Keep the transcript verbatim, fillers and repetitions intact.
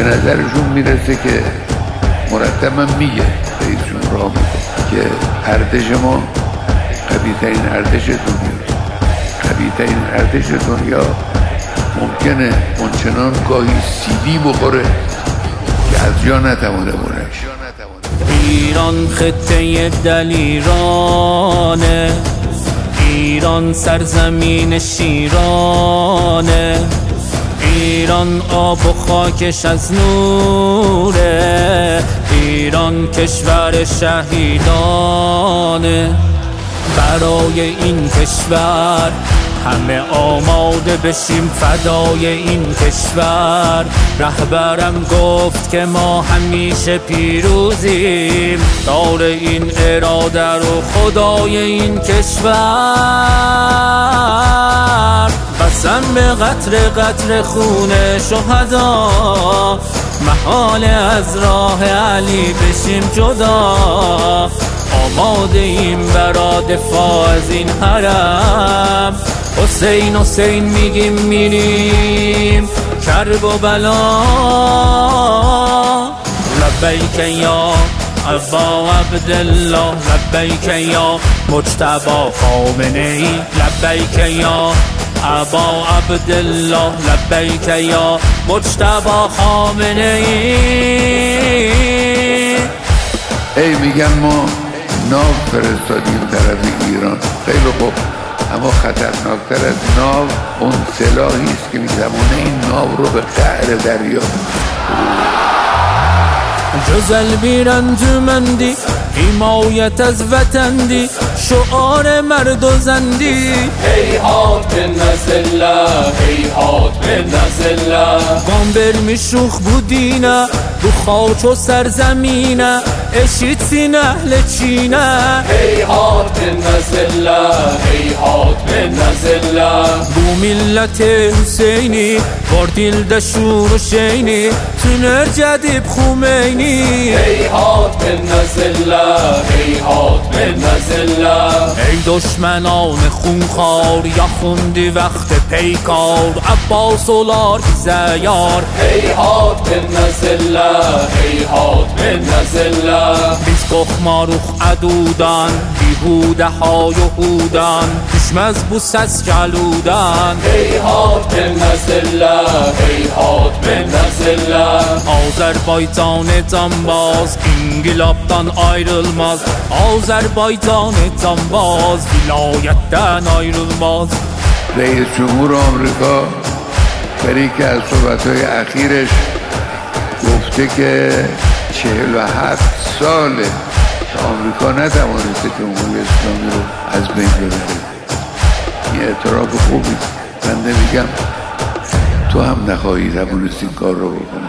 نظرشون میرسه که مرتبا میگه رئیسشون راه میده که ارتش ما قوی‌ترین ارتش دنیاست. قوی‌ترین ارتش دنیا ممکنه اونچنان گاهی سیدی بخوره که از جا نتوانه بلند شه. ایران خطه دلیرانه، ایران سرزمین شیرانه، ایران آب و خاکش از نوره، ایران کشور شهیدانه. برای این کشور همه آماده بشیم، فدای این کشور. رهبرم گفت که ما همیشه پیروزیم، دار این اراده رو خدای این کشور. قسم به قطر قطر خون شهدا، محال از راه علی بشیم جدا. آماده ایم برا دفاع از این حرم، حسین حسین میگیم میریم کرب و بلا. لبیک یا ابا عبدالله، لبیک یا مجتبی خامنه‌ای، لبیک یا ابا عبدالله، لبیک یا مجتبی خامنه‌ای. ای میگن ما ناو فرستادیم طرف ایران، خیلی خوب، اما خطرناکتر از ناو اون سلاحی است که میتوانه این ناو رو به قعر دریا جز البیرنجمندی، حمایت از وطندی، شعار مرد و زندی. هیهات به نزله، هیهات به نزله. گام برمی شوخ بودینه، رو خاک و سرزمینه، اشید سین اهل چینه. هیهات به نزله، هیهات به نزله. بو ملت حسینی، باردیل دشور و شینی، تونر جدیب خمینی. هیهات به نزله، هیهات به نزله. ای دشمنان خونخوار، یا خوندی وقت پیکار، عباس و لار زیار. هیهات به نزله، هیهات به نزله. بیز کخماروخ عدودن، بیهوده های و هودن، دشم از بوس از جلودن. هیهات به نزله، هیهات به نزله. Azerbaycan canbaz, İngilabdan ayrılmaz. Azerbaycan canbaz, vilayetten ayrılmaz. رئیس جمهور آمریکا در یکی از صحبت‌های اخیرش گفته که چهل و هفت ساله آمریکا نتوانسته جمهوری اسلامی رو از بین ببره. این اعتراف خوبی. من نمیگم تو هم نخواهی توانست این کار رو بکنی.